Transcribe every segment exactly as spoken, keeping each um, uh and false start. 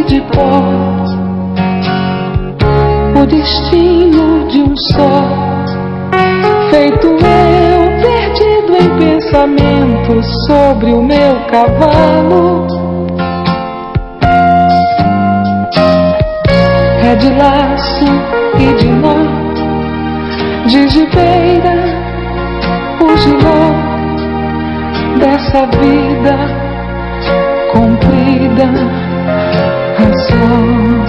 e de pó, o destino de um só, feito eu, perdido em pensamento sobre o meu cavalo. É de laço e de nó, de gibeira, o giló dessa vida comprida a só.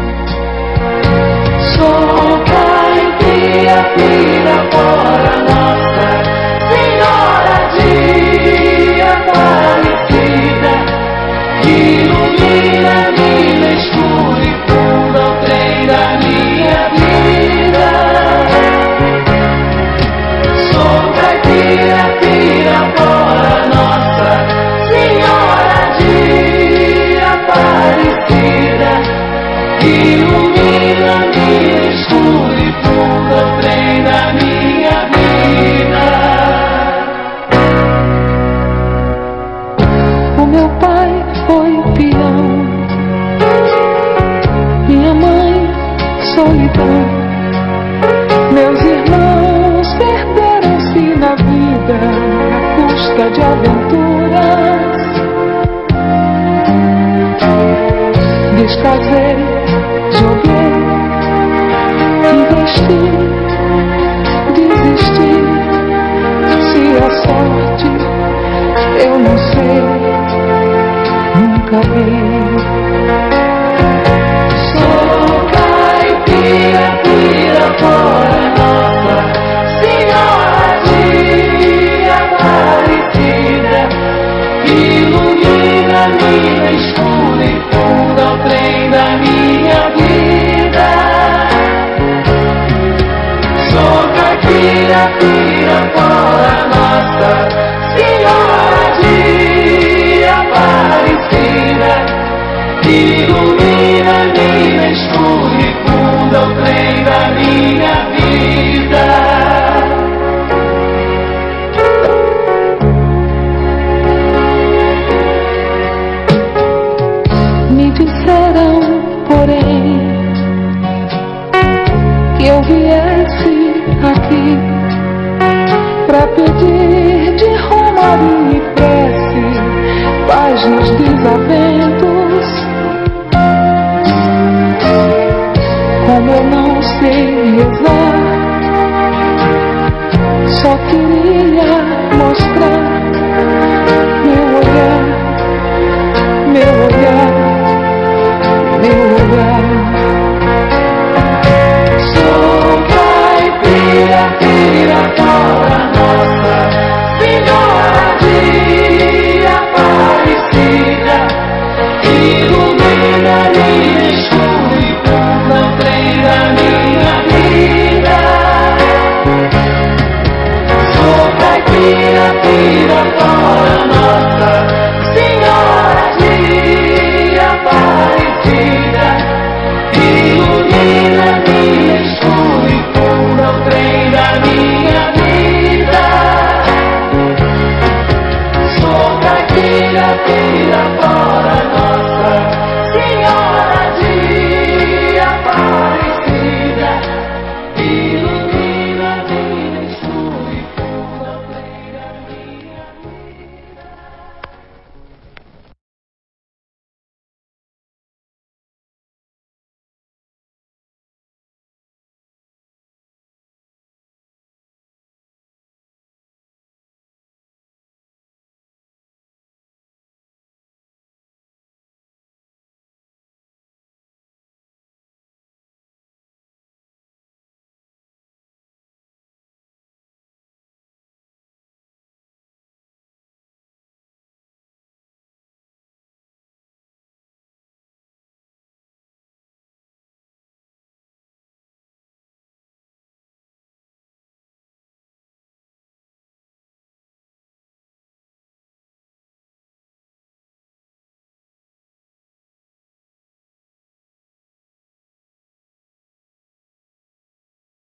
Sou caipira, pira fora Nossa Senhora de Aparecida, que ilumina mina escura e funda o trem da minha vida. Sou caipira, pira fora Nossa Senhora de Aparecida, que ilumina mina escura e funda o trem da minha vida. O meu pai foi peão, minha mãe solidão, meus irmãos perderam-se na vida à custa de aventuras. Descasei, joguei, investi, desisti. Se a sorte eu não sei, nunca vi. Sou caipira, pira fora Nossa Senhora de Aparecida, que ilumina mina escura e funda o trem da minha vida. Sou caipira, pira fora Nossa Senhora de Aparecida, que ilumina mina escura e funda o trem da minha vida. Me disseram, porém, que eu viesse aqui pra pedir de romaria e prece paz nos desaventos.